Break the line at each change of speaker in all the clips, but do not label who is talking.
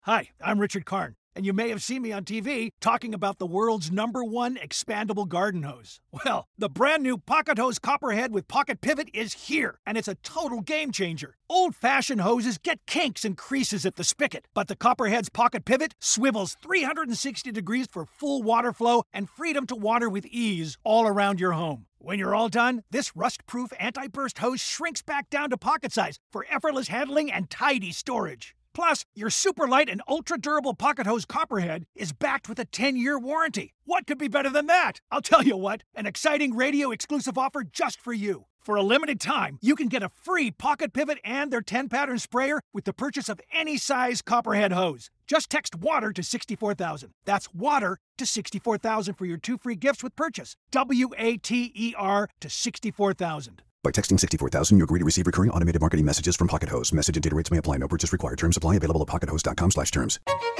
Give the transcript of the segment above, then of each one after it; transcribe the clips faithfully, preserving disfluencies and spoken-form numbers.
Hi, I'm Richard Karn, and you may have seen me on T V talking about the world's number one expandable garden hose. Well, the brand new Pocket Hose Copperhead with Pocket Pivot is here, and it's a total game changer. Old-fashioned hoses get kinks and creases at the spigot, but the Copperhead's Pocket Pivot swivels three hundred sixty degrees for full water flow and freedom to water with ease all around your home. When you're all done, this rust-proof anti-burst hose shrinks back down to pocket size for effortless handling and tidy storage. Plus, your super light and ultra-durable Pocket Hose Copperhead is backed with a ten-year warranty. What could be better than that? I'll tell you what, an exciting radio-exclusive offer just for you. For a limited time, you can get a free Pocket Pivot and their ten-pattern sprayer with the purchase of any size Copperhead hose. Just text WATER to sixty-four thousand. That's WATER to sixty-four thousand for your two free gifts with purchase. W A T E R to sixty-four thousand.
By texting sixty-four thousand, you agree to receive recurring automated marketing messages from Pocket Hose. Message and data rates may apply. No purchase required. Terms apply. Available at pockethose.com slash terms.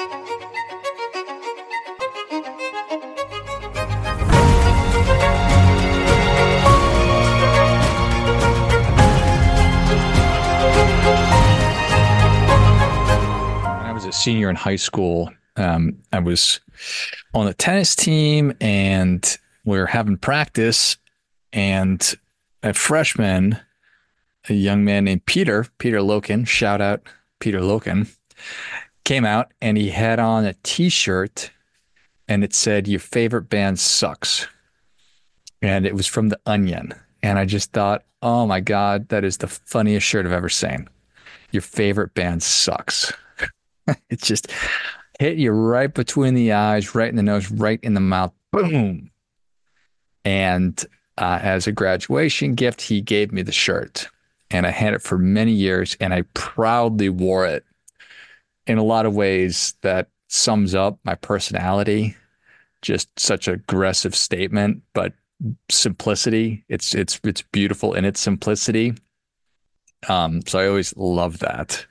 When I was a senior in high school, um, I was on the tennis team, and we were having practice, and a freshman, a young man named Peter, Peter Loken, shout out Peter Loken, came out, and he had on a t-shirt, and it said, "Your favorite band sucks." And it was from The Onion. And I just thought, oh my God, that is the funniest shirt I've ever seen. Your favorite band sucks. It just hit you right between the eyes, right in the nose, right in the mouth. Boom. And Uh, as a graduation gift, he gave me the shirt, and I had it for many years, and I proudly wore it. In a lot of ways, that sums up my personality. Just such an aggressive statement, but simplicity. It's it's it's beautiful in its simplicity. Um, so I always love that.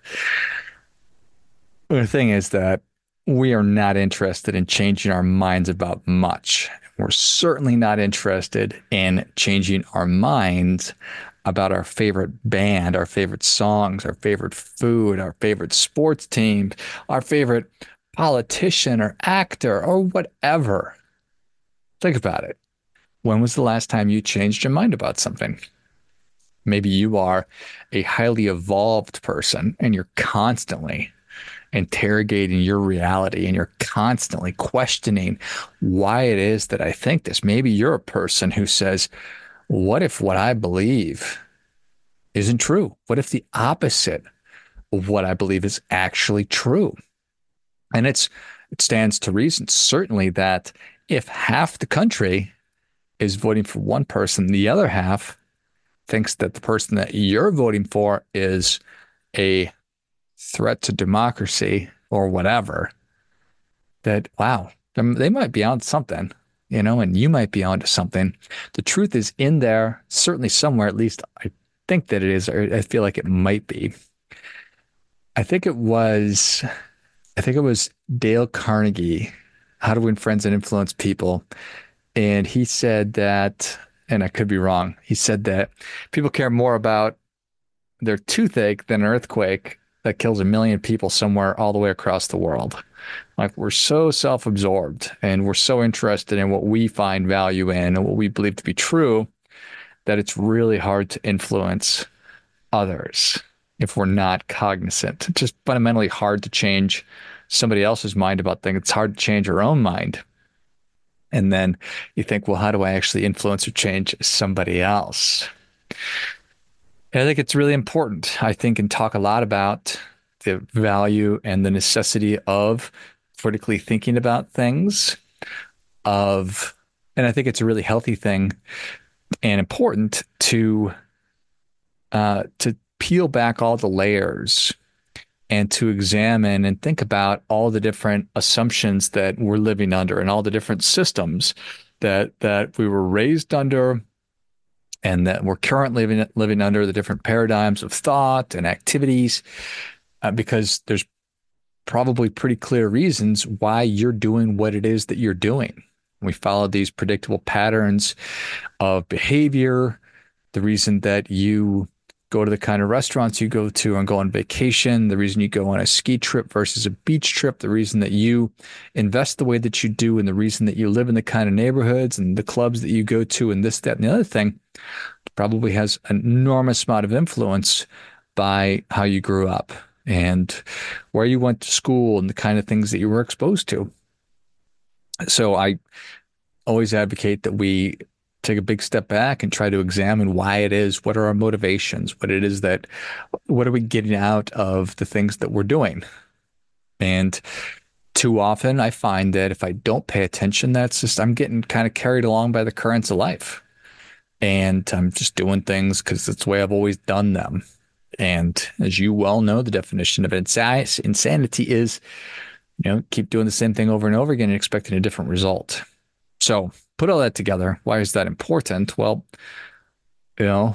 The thing is that we are not interested in changing our minds about much. We're certainly not interested in changing our minds about our favorite band, our favorite songs, our favorite food, our favorite sports team, our favorite politician or actor or whatever. Think about it. When was the last time you changed your mind about something? Maybe you are a highly evolved person and you're constantly interrogating your reality, and you're constantly questioning why it is that I think this. Maybe you're a person who says, what if what I believe isn't true? What if the opposite of what I believe is actually true? And it's it stands to reason, certainly, that if half the country is voting for one person, the other half thinks that the person that you're voting for is a threat to democracy or whatever, that, wow, they might be on something, you know, and you might be onto something. The truth is in there, certainly somewhere, at least I think that it is, or I feel like it might be. I think it was, I think it was Dale Carnegie, How to Win Friends and Influence People. And he said that, and I could be wrong, he said that people care more about their toothache than an earthquake that kills a million people somewhere all the way across the world. Like, we're so self-absorbed and we're so interested in what we find value in and what we believe to be true that it's really hard to influence others if we're not cognizant. It's just fundamentally hard to change somebody else's mind about things. It's hard to change our own mind. And then you think, well, how do I actually influence or change somebody else? I think it's really important, I think, and talk a lot about the value and the necessity of critically thinking about things, of, and I think it's a really healthy thing and important to, uh, to peel back all the layers and to examine and think about all the different assumptions that we're living under and all the different systems that, that we were raised under, and that we're currently living, living under, the different paradigms of thought and activities, uh, because there's probably pretty clear reasons why you're doing what it is that you're doing. We follow these predictable patterns of behavior. The reason that you go to the kind of restaurants you go to and go on vacation, the reason you go on a ski trip versus a beach trip, the reason that you invest the way that you do, and the reason that you live in the kind of neighborhoods and the clubs that you go to, and this, that, and the other thing probably has an enormous amount of influence by how you grew up and where you went to school and the kind of things that you were exposed to. So I always advocate that we take a big step back and try to examine why it is, what are our motivations, what it is that, what are we getting out of the things that we're doing? And too often I find that if I don't pay attention, that's just, I'm getting kind of carried along by the currents of life. And I'm just doing things because it's the way I've always done them. And as you well know, the definition of insa- insanity is, you know, keep doing the same thing over and over again and expecting a different result. So put all that together. Why is that important? Well, you know,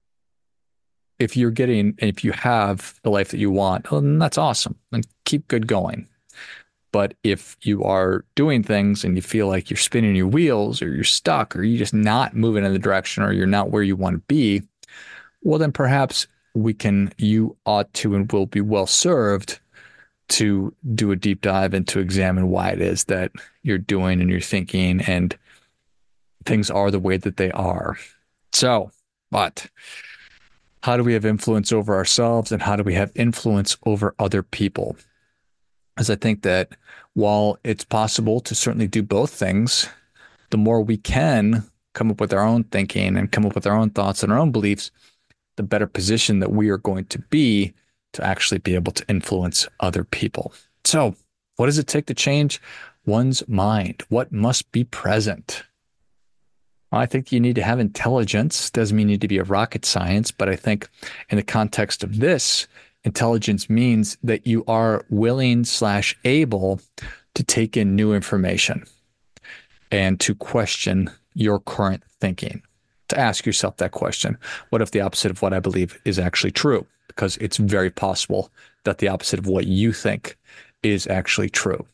if you're getting, if you have the life that you want, well, then that's awesome. And keep good going. But if you are doing things and you feel like you're spinning your wheels or you're stuck or you're just not moving in the direction or you're not where you want to be, well, then perhaps we can, you ought to and will be well served to do a deep dive and to examine why it is that you're doing and you're thinking and things are the way that they are. So, but how do we have influence over ourselves and how do we have influence over other people? As I think that while it's possible to certainly do both things, the more we can come up with our own thinking and come up with our own thoughts and our own beliefs, the better position that we are going to be to actually be able to influence other people. So what does it take to change one's mind? What must be present? Well, I think you need to have intelligence. Doesn't mean you need to be a rocket science, but I think in the context of this, intelligence means that you are willing slash able to take in new information and to question your current thinking. To ask yourself that question, what if the opposite of what I believe is actually true? Because it's very possible that the opposite of what you think is actually true.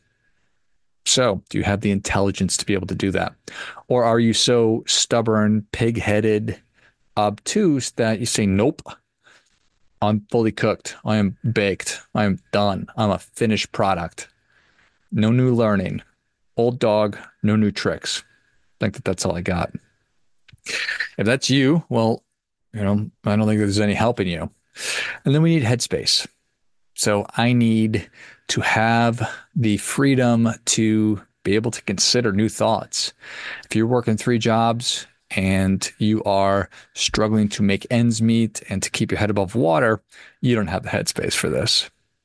So do you have the intelligence to be able to do that? Or are you so stubborn, pig-headed, obtuse that you say, nope, I'm fully cooked. I am baked. I am done. I'm a finished product. No new learning. Old dog, no new tricks. I think that that's all I got. If that's you, well, you know, I don't think there's any helping you. And then we need headspace. So I need to have the freedom to be able to consider new thoughts. If you're working three jobs and you are struggling to make ends meet and to keep your head above water, you don't have the headspace for this.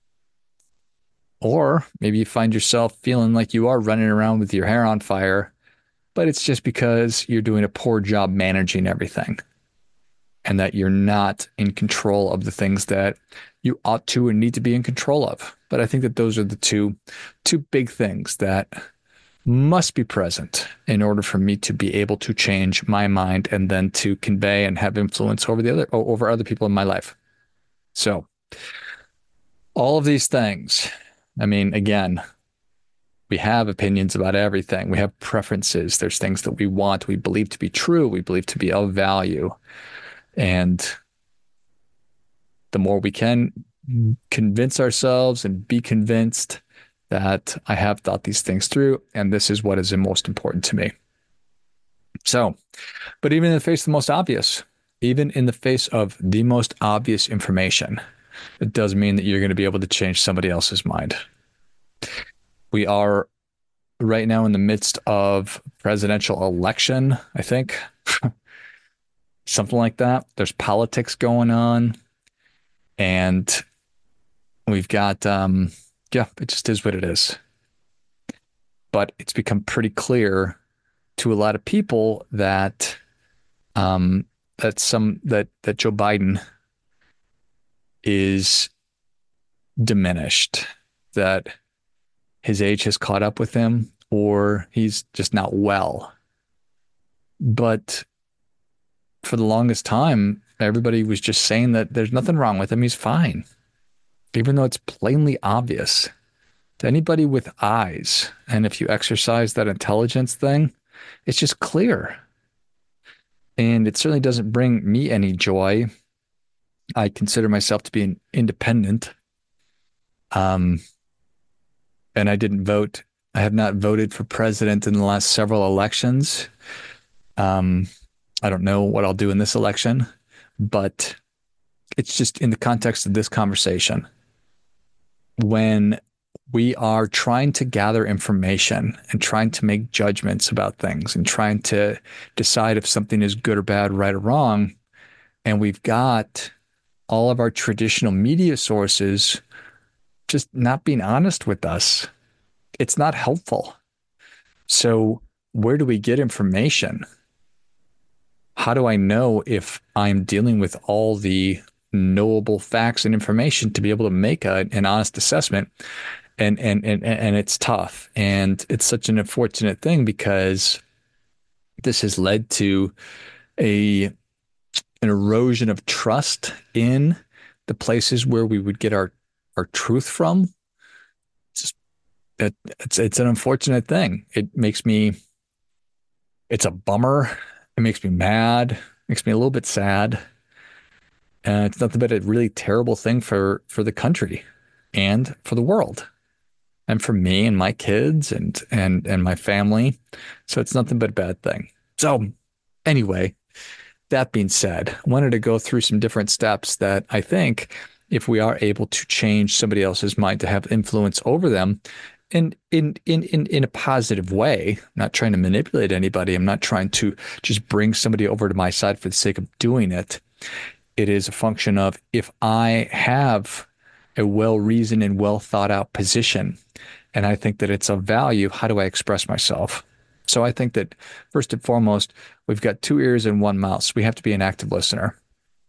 Or maybe you find yourself feeling like you are running around with your hair on fire, but it's just because you're doing a poor job managing everything and that you're not in control of the things that you ought to and need to be in control of. But I think that those are the two, two big things that must be present in order for me to be able to change my mind and then to convey and have influence over the other, over other people in my life. So all of these things, I mean, again, we have opinions about everything. We have preferences. There's things that we want, we believe to be true, we believe to be of value. And the more we can convince ourselves and be convinced that I have thought these things through, and this is what is the most important to me. So, but even in the face of the most obvious, even in the face of the most obvious information, it does mean that you're going to be able to change somebody else's mind. We are right now in the midst of presidential election, I think. Something like that. There's politics going on. And we've got, um, yeah, it just is what it is. But it's become pretty clear to a lot of people that um, that some that that Joe Biden is diminished, that his age has caught up with him, or he's just not well. But for the longest time, everybody was just saying that there's nothing wrong with him. He's fine. Even though it's plainly obvious to anybody with eyes. And if you exercise that intelligence thing, it's just clear. And it certainly doesn't bring me any joy I consider myself to be an independent. Um, and I didn't vote. I have not voted for president in the last several elections. Um, I don't know what I'll do in this election, but it's just in the context of this conversation. When we are trying to gather information and trying to make judgments about things and trying to decide if something is good or bad, right or wrong, and we've got all of our traditional media sources just not being honest with us, it's not helpful. So where do we get information? How do I know if I'm dealing with all the knowable facts and information to be able to make a, an honest assessment? And, and, and, and it's tough. And it's such an unfortunate thing because this has led to a, an erosion of trust in the places where we would get our, our truth from. It's just, it, it's, it's an unfortunate thing. It makes me, it's a bummer. It makes me mad, it makes me a little bit sad. And it's nothing but a really terrible thing for, for the country and for the world and for me and my kids and, and, and my family. So it's nothing but a bad thing. So anyway, that being said, I wanted to go through some different steps that I think if we are able to change somebody else's mind to have influence over them, and in, in, in, in a positive way, I'm not trying to manipulate anybody. I'm not trying to just bring somebody over to my side for the sake of doing it. It is a function of if I have a well-reasoned and well-thought-out position, and I think that it's of value, how do I express myself? So I think that first and foremost, we've got two ears and one mouth. So we have to be an active listener.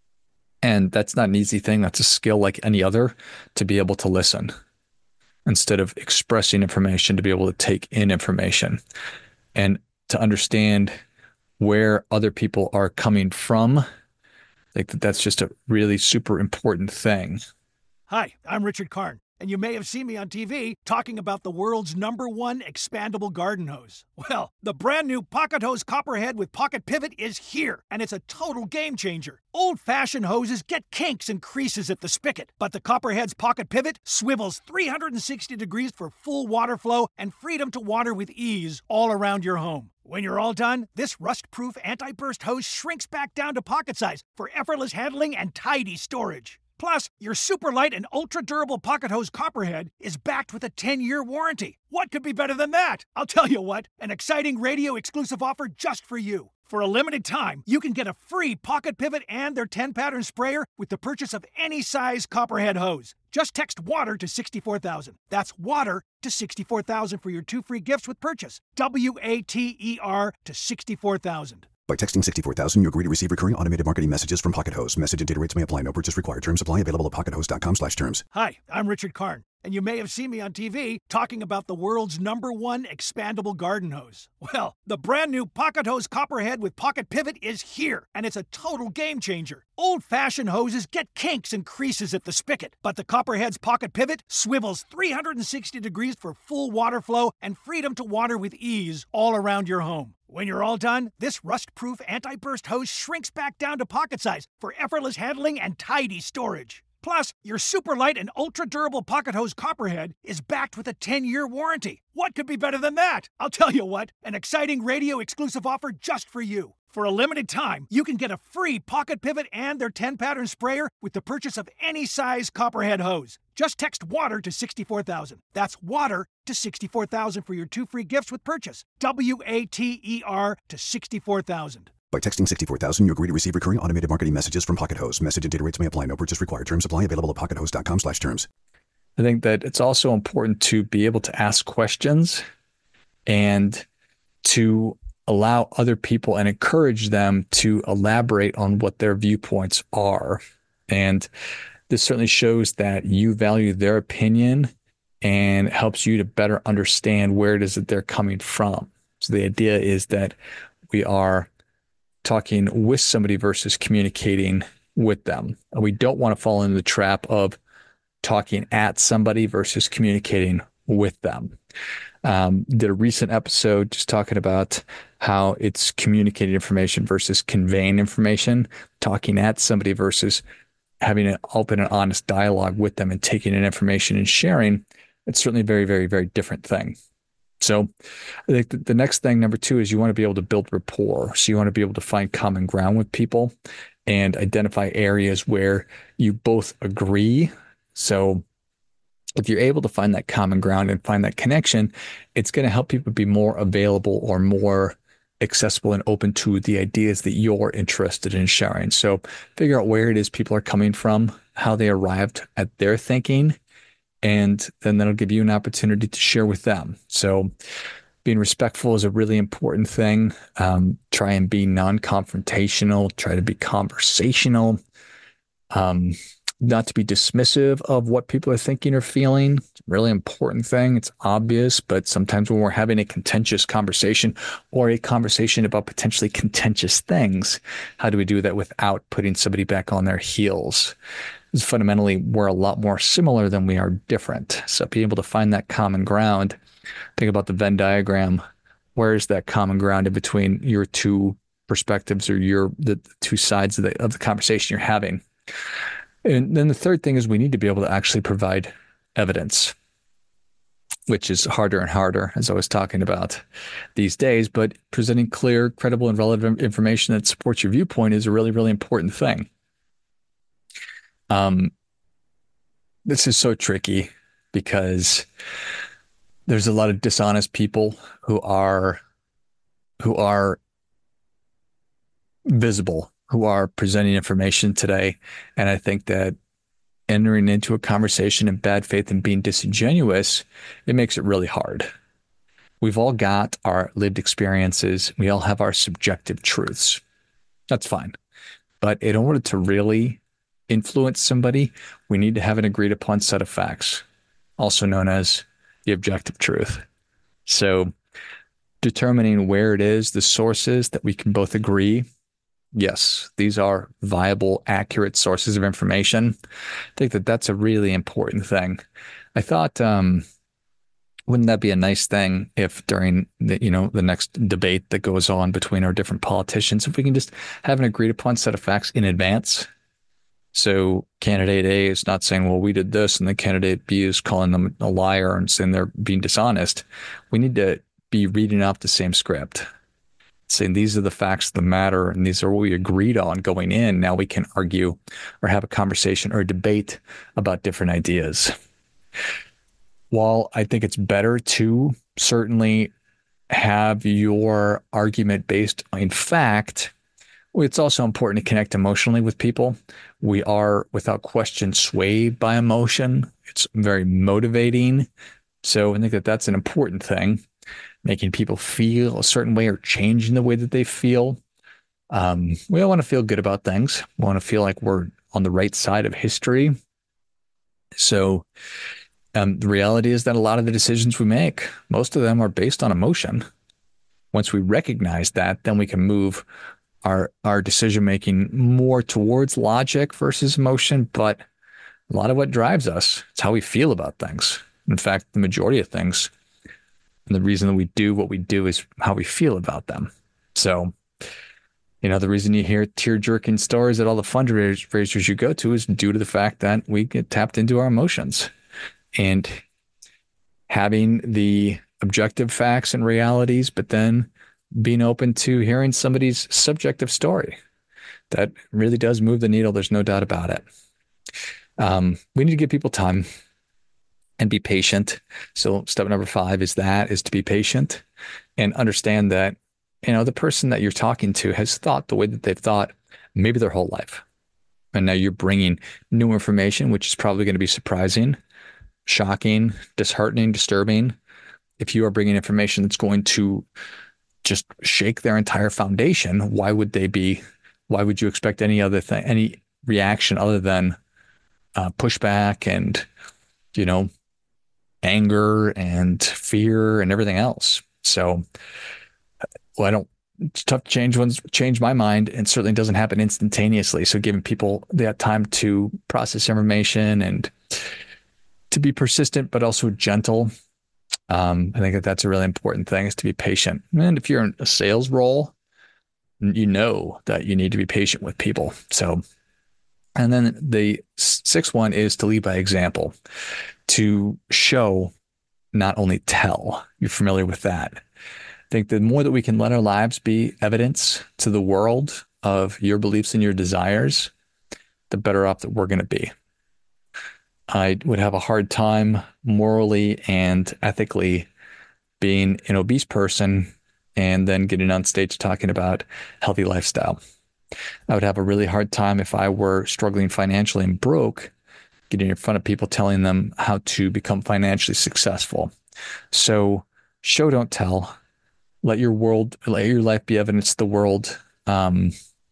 And that's not an easy thing. That's a skill like any other, to be able to listen instead of expressing information, to be able to take in information and to understand where other people are coming from. Like that's just a really super important thing.
Hi, I'm Richard Karn, and you may have seen me on T V talking about the world's number one expandable garden hose. Well, the brand new Pocket Hose Copperhead with Pocket Pivot is here, and it's a total game changer. Old-fashioned hoses get kinks and creases at the spigot, but the Copperhead's Pocket Pivot swivels three hundred sixty degrees for full water flow and freedom to water with ease all around your home. When you're all done, this rust-proof anti-burst hose shrinks back down to pocket size for effortless handling and tidy storage. Plus, your super light and ultra-durable Pocket Hose Copperhead is backed with a ten-year warranty. What could be better than that? I'll tell you what, an exciting radio-exclusive offer just for you. For a limited time, you can get a free Pocket Pivot and their ten-pattern sprayer with the purchase of any size Copperhead hose. Just text WATER to sixty-four thousand. That's WATER to sixty-four thousand for your two free gifts with purchase. W A T E R to sixty-four thousand.
By texting sixty-four thousand, you agree to receive recurring automated marketing messages from Pocket Hose. Message and data rates may apply. No purchase required. Terms apply. Available at pockethose.com slash terms.
Hi, I'm Richard Karn, and you may have seen me on T V talking about the world's number one expandable garden hose. Well, the brand new Pocket Hose Copperhead with Pocket Pivot is here, and it's a total game changer. Old-fashioned hoses get kinks and creases at the spigot, but the Copperhead's Pocket Pivot swivels three hundred sixty degrees for full water flow and freedom to water with ease all around your home. When you're all done, this rust-proof anti-burst hose shrinks back down to pocket size for effortless handling and tidy storage. Plus, your super light and ultra-durable Pocket Hose Copperhead is backed with a ten-year warranty. What could be better than that? I'll tell you what, an exciting radio-exclusive offer just for you. For a limited time, you can get a free Pocket Pivot and their ten-pattern sprayer with the purchase of any size Copperhead hose. Just text WATER to sixty-four thousand. That's WATER to sixty-four thousand for your two free gifts with purchase. W A T E R to sixty-four thousand.
By texting sixty-four thousand, you agree to receive recurring automated marketing messages from Pocket Hose. Message and data rates may apply. No purchase required. Terms apply. Available at pockethose.com slash terms.
I think that it's also important to be able to ask questions and to allow other people and encourage them to elaborate on what their viewpoints are. And this certainly shows that you value their opinion and helps you to better understand where it is that they're coming from. So the idea is that we are talking with somebody versus communicating with them. We don't want to fall into the trap of talking at somebody versus communicating with them. Um, did a recent episode just talking about how it's communicating information versus conveying information, talking at somebody versus having an open and honest dialogue with them and taking in information and sharing, it's certainly a very, very, very different thing. So I think the next thing, number two, is you want to be able to build rapport. So you want to be able to find common ground with people and identify areas where you both agree. So if you're able to find that common ground and find that connection, it's going to help people be more available or more accessible and open to the ideas that you're interested in sharing. So figure out where it is people are coming from, how they arrived at their thinking, and then that'll give you an opportunity to share with them. So being respectful is a really important thing. Um, try and be non-confrontational, try to be conversational, um, not to be dismissive of what people are thinking or feeling. It's a really important thing. It's obvious, but sometimes when we're having a contentious conversation or a conversation about potentially contentious things, how do we do that without putting somebody back on their heels? Because fundamentally, we're a lot more similar than we are different. So being able to find that common ground, think about the Venn diagram. Where is that common ground in between your two perspectives or your the two sides of the, of the conversation you're having? And then the third thing is we need to be able to actually provide evidence, which is harder and harder, as I was talking about these days. But presenting clear, credible, and relevant information that supports your viewpoint is a really, really important thing. Um, this is so tricky because there's a lot of dishonest people who are who are visible, who are presenting information today. And I think that entering into a conversation in bad faith and being disingenuous, it makes it really hard. We've all got our lived experiences. We all have our subjective truths. That's fine. But in order to really influence somebody, we need to have an agreed upon set of facts, also known as the objective truth. So determining where it is, the sources that we can both agree, yes, these are viable, accurate sources of information. I think that that's a really important thing. I thought, um, wouldn't that be a nice thing if during the, you know, the next debate that goes on between our different politicians, if we can just have an agreed upon set of facts in advance? So candidate A is not saying, well, we did this, and then candidate B is calling them a liar and saying they're being dishonest. We need to be reading off the same script, saying these are the facts that matter, and these are what we agreed on going in. Now we can argue or have a conversation or a debate about different ideas. While I think it's better to certainly have your argument based in fact, it's also important to connect emotionally with people. We are, without question, swayed by emotion. It's very motivating. So I think that that's an important thing, making people feel a certain way or changing the way that they feel. Um, we all want to feel good about things. We want to feel like we're on the right side of history. So um, the reality is that a lot of the decisions we make, most of them are based on emotion. Once we recognize that, then we can move our our decision-making more towards logic versus emotion. But a lot of what drives us, it's how we feel about things. In fact, the majority of things, and the reason that we do what we do is how we feel about them. So, you know, the reason you hear tear-jerking stories at all the fundraisers you go to is due to the fact that we get tapped into our emotions. And having the objective facts and realities, but then being open to hearing somebody's subjective story, that really does move the needle. There's no doubt about it. Um, we need to give people time and be patient. So step number five is that, is to be patient and understand that, you know, the person that you're talking to has thought the way that they've thought maybe their whole life. And now you're bringing new information, which is probably going to be surprising, shocking, disheartening, disturbing. If you are bringing information that's going to just shake their entire foundation, why would they be, why would you expect any other thing, any reaction other than uh, pushback and, you know, anger and fear and everything else? So, well, I don't, it's tough to change one's, change my mind, and certainly doesn't happen instantaneously. So giving people that time to process information and to be persistent, but also gentle. Um, I think that that's a really important thing, is to be patient. And if you're in a sales role, you know that you need to be patient with people. So And then the sixth one is to lead by example, to show, not only tell. You're familiar with that. I think the more that we can let our lives be evidence to the world of your beliefs and your desires, the better off that we're going to be. I would have a hard time morally and ethically being an obese person and then getting on stage talking about healthy lifestyle. I would have a really hard time if I were struggling financially and broke, getting in front of people telling them how to become financially successful. So show, don't tell. Let your world, let your life be evidence to the world um,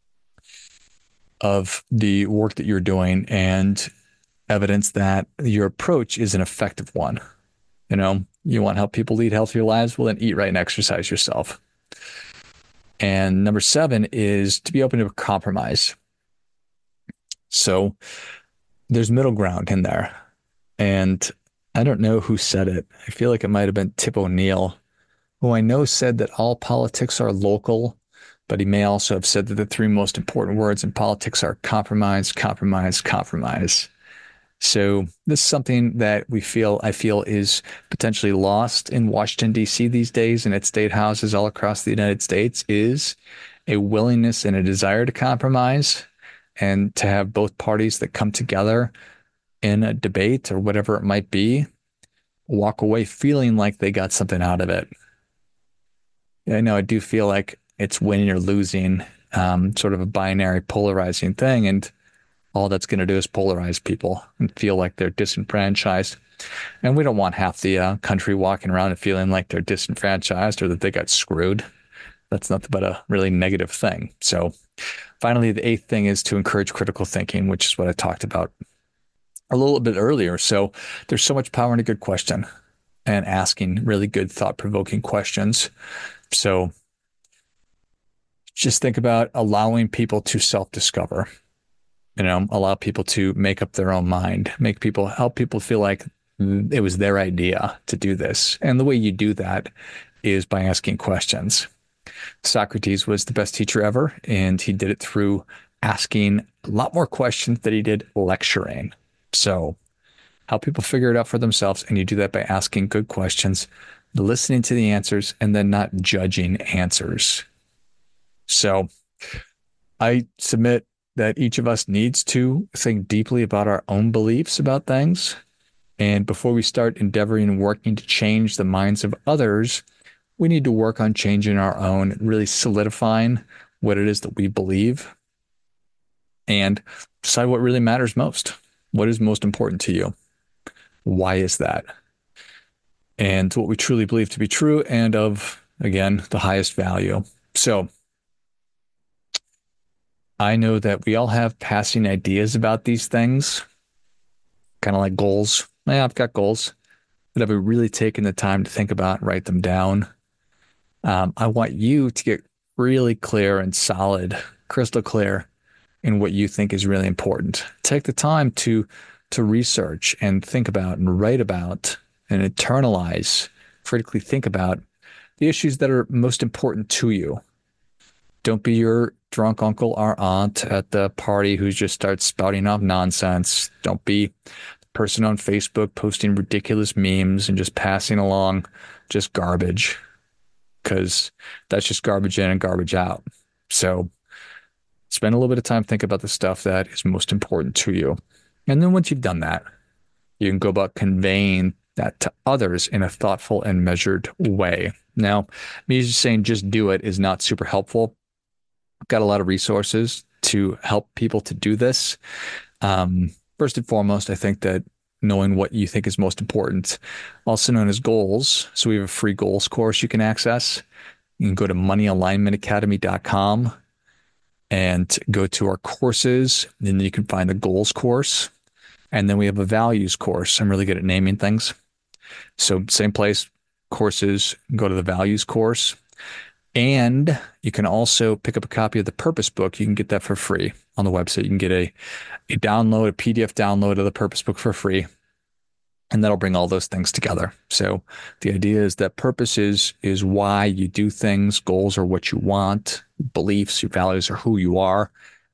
of the work that you're doing, and evidence that your approach is an effective one. You know, you want to help people lead healthier lives? Well, then eat right and exercise yourself. And number seven is to be open to a compromise. So there's middle ground in there. And I don't know who said it. I feel like it might have been Tip O'Neill, who I know said that all politics are local, but he may also have said that the three most important words in politics are compromise, compromise, compromise. So this is something that we feel, I feel, is potentially lost in Washington, D C these days, and at state houses all across the United States, is a willingness and a desire to compromise and to have both parties that come together in a debate or whatever it might be, walk away feeling like they got something out of it. I know I do feel like it's winning or losing, um, sort of a binary polarizing thing. And all that's going to do is polarize people and feel like they're disenfranchised. And we don't want half the uh, country walking around and feeling like they're disenfranchised or that they got screwed. That's nothing but a really negative thing. So finally, the eighth thing is to encourage critical thinking, which is what I talked about a little bit earlier. So there's so much power in a good question and asking really good thought-provoking questions. So just think about allowing people to self-discover. You know, allow people to make up their own mind, make people, help people feel like it was their idea to do this. And the way you do that is by asking questions. Socrates was the best teacher ever, and he did it through asking a lot more questions than he did lecturing. So help people figure it out for themselves. And you do that by asking good questions, listening to the answers, and then not judging answers. So I submit that each of us needs to think deeply about our own beliefs about things. And before we start endeavoring and working to change the minds of others, we need to work on changing our own, really solidifying what it is that we believe and decide what really matters most. What is most important to you? Why is that? And what we truly believe to be true and of, again, the highest value. So I know that we all have passing ideas about these things, kind of like goals. Yeah, I've got goals, but have we really taken the time to think about, write them down? Um, I want you to get really clear and solid, crystal clear in what you think is really important. Take the time to to research and think about and write about and internalize, critically think about the issues that are most important to you. Don't be your drunk uncle or aunt at the party who just starts spouting off nonsense. Don't be the person on Facebook posting ridiculous memes and just passing along just garbage, because that's just garbage in and garbage out. So spend a little bit of time thinking about the stuff that is most important to you. And then once you've done that, you can go about conveying that to others in a thoughtful and measured way. Now, me just saying just do it is not super helpful. I've got a lot of resources to help people to do this. Um, first and foremost, I think that knowing what you think is most important, also known as goals. So we have a free goals course you can access. You can go to money alignment academy dot com and go to our courses. And then you can find the goals course. And then we have a values course. I'm really good at naming things. So same place, courses, go to the values course. And you can also pick up a copy of the Purpose Book. You can get that for free on the website. You can get a, a download, a P D F download of the Purpose Book for free. And that'll bring all those things together. So the idea is that purpose is, is why you do things. Goals are what you want. Beliefs, your values are who you are.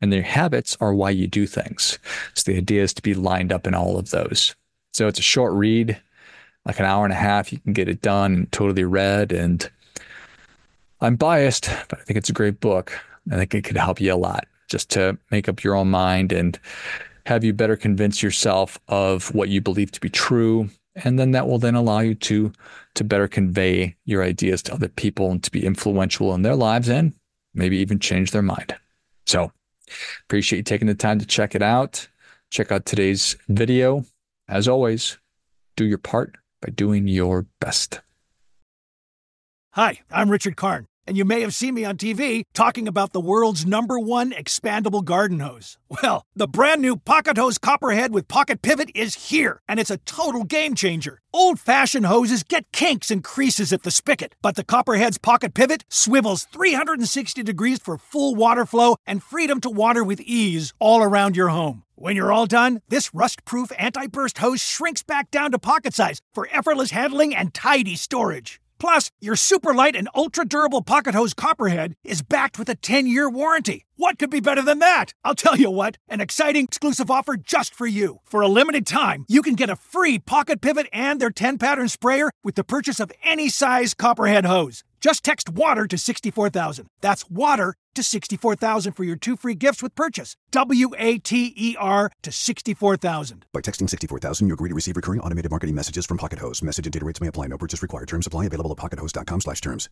And their habits are why you do things. So the idea is to be lined up in all of those. So it's a short read, like an hour and a half. You can get it done and totally read. And I'm biased, but I think it's a great book. I think it could help you a lot just to make up your own mind and have you better convince yourself of what you believe to be true. And then that will then allow you to, to better convey your ideas to other people and to be influential in their lives and maybe even change their mind. So appreciate you taking the time to check it out. Check out today's video. As always, do your part by doing your best.
Hi, I'm Richard Karn, and you may have seen me on T V talking about the world's number one expandable garden hose. Well, the brand new Pocket Hose Copperhead with Pocket Pivot is here, and it's a total game changer. Old-fashioned hoses get kinks and creases at the spigot, but the Copperhead's Pocket Pivot swivels three hundred sixty degrees for full water flow and freedom to water with ease all around your home. When you're all done, this rust-proof anti-burst hose shrinks back down to pocket size for effortless handling and tidy storage. Plus, your super light and ultra-durable Pocket Hose Copperhead is backed with a ten-year warranty. What could be better than that? I'll tell you what, an exciting exclusive offer just for you. For a limited time, you can get a free Pocket Pivot and their ten-pattern sprayer with the purchase of any size Copperhead hose. Just text WATER to sixty-four thousand. That's WATER to sixty-four thousand for your two free gifts with purchase. W A T E R to sixty-four thousand.
By texting sixty-four thousand, you agree to receive recurring automated marketing messages from Pocket Hose. Message and data rates may apply. No purchase required. Terms apply. Available at pocket hose dot com slash terms.